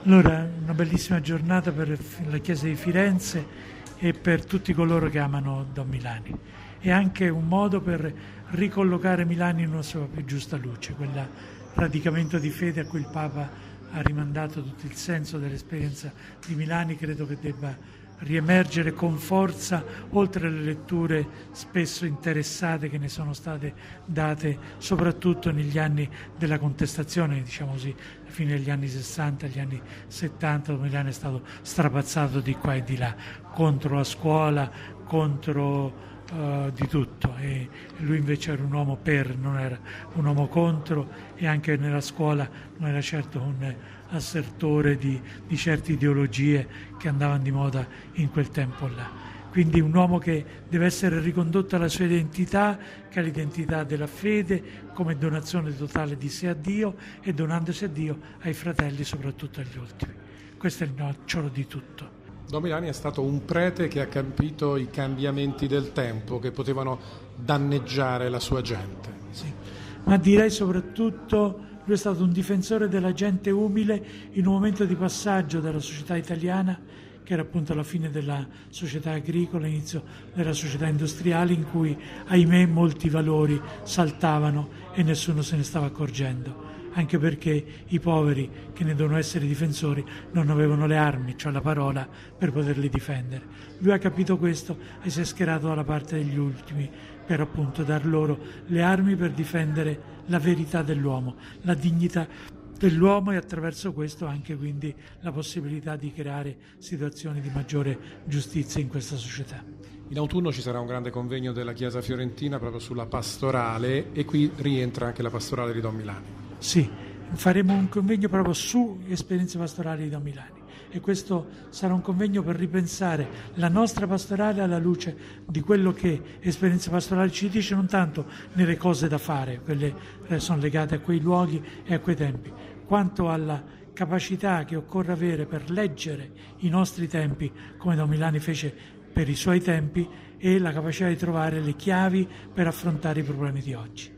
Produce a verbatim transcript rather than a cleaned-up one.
Allora, una bellissima giornata per la Chiesa di Firenze e per tutti coloro che amano Don Milani. È anche un modo per ricollocare Milani in una sua più giusta luce, quel radicamento di fede a cui il Papa ha rimandato tutto il senso dell'esperienza di Milani. Credo che debba riemergere con forza, oltre alle letture spesso interessate che ne sono state date soprattutto negli anni della contestazione, diciamo così, alla fine degli anni sessanta, agli anni settanta, dove Milano è stato strapazzato di qua e di là, contro la scuola, contro Uh, di tutto, e lui invece era un uomo per, non era un uomo contro, e anche nella scuola non era certo un assertore di, di certe ideologie che andavano di moda in quel tempo là. Quindi un uomo che deve essere ricondotto alla sua identità, che è l'identità della fede, come donazione totale di sé a Dio e donandosi a Dio ai fratelli, soprattutto agli ultimi. Questo è il nocciolo di tutto. Don Milani è stato un prete che ha capito i cambiamenti del tempo che potevano danneggiare la sua gente. Sì, ma direi soprattutto lui è stato un difensore della gente umile in un momento di passaggio della società italiana, che era appunto la fine della società agricola, l'inizio della società industriale, in cui, ahimè, molti valori saltavano e nessuno se ne stava accorgendo. Anche perché i poveri, che ne devono essere difensori, non avevano le armi, cioè la parola, per poterli difendere. Lui ha capito questo e si è schierato dalla parte degli ultimi per appunto dar loro le armi per difendere la verità dell'uomo, la dignità dell'uomo, e attraverso questo anche quindi la possibilità di creare situazioni di maggiore giustizia in questa società. In autunno ci sarà un grande convegno della Chiesa fiorentina proprio sulla pastorale, e qui rientra anche la pastorale di Don Milani. Sì, faremo un convegno proprio su esperienze pastorali di Don Milani, e questo sarà un convegno per ripensare la nostra pastorale alla luce di quello che esperienza pastorale ci dice, non tanto nelle cose da fare, quelle sono legate a quei luoghi e a quei tempi, quanto alla capacità che occorre avere per leggere i nostri tempi, come Don Milani fece per i suoi tempi, e la capacità di trovare le chiavi per affrontare i problemi di oggi.